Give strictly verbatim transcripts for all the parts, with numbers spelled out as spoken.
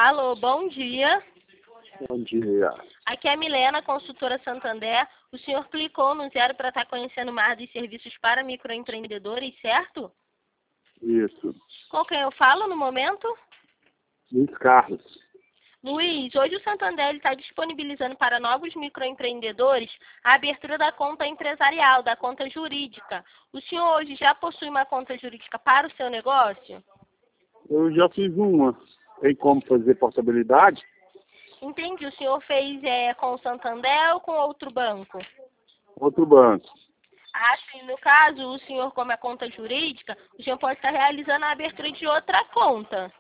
Alô, bom dia. Bom dia. Aqui é a Milena, consultora Santander. O senhor clicou no zero para estar conhecendo mais dos serviços para microempreendedores, certo? Isso. Com quem eu falo no momento? Luiz Carlos. Luiz, hoje o Santander está disponibilizando para novos microempreendedores a abertura da conta empresarial, da conta jurídica. O senhor hoje já possui uma conta jurídica para o seu negócio? Eu já fiz uma. Tem como fazer portabilidade? Entendi. O senhor fez é, com o Santander ou com outro banco? Outro banco. Ah, sim. No caso, o senhor, como é conta jurídica, o senhor pode estar realizando a abertura de outra conta.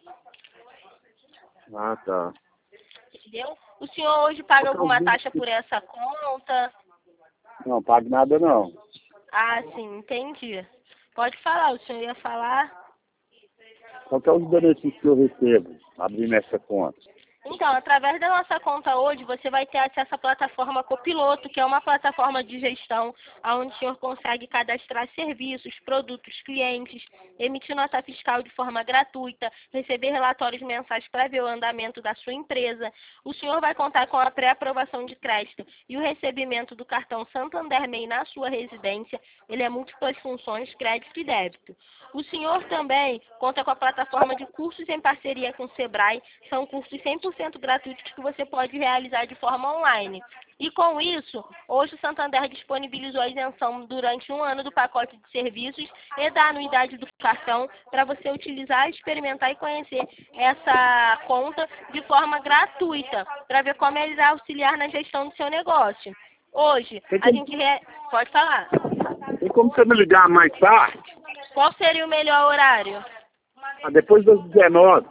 Ah, tá. Entendeu? O senhor hoje paga alguma taxa por essa conta? Não, pago nada não. Ah, sim. Entendi. Pode falar. O senhor ia falar? Qual que é os benefícios que eu recebo abrindo essa conta? Então, através da nossa conta hoje, você vai ter acesso à plataforma Copiloto, que é uma plataforma de gestão onde o senhor consegue cadastrar serviços, produtos, clientes, emitir nota fiscal de forma gratuita, receber relatórios mensais para ver o andamento da sua empresa. O senhor vai contar com a pré-aprovação de crédito e o recebimento do cartão Santander M E I na sua residência. Ele é múltiplas funções, crédito e débito. O senhor também conta com a plataforma de cursos em parceria com o Sebrae. São cursos cem por cento gratuitos que você pode realizar de forma online. E com isso, hoje o Santander disponibilizou a isenção durante um ano do pacote de serviços e da anuidade do cartão para você utilizar, experimentar e conhecer essa conta de forma gratuita, para ver como ele irá auxiliar na gestão do seu negócio. Hoje, a gente... Re... Pode falar. Tem como você me ligar mais tarde? Qual seria o melhor horário? Ah, depois das dezenove.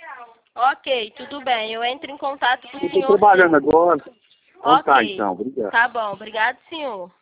Ok, tudo bem. Eu entro em contato com o Eu senhor. estou trabalhando agora. Então Ok. tá, então. Obrigado. Tá bom. Obrigado, senhor.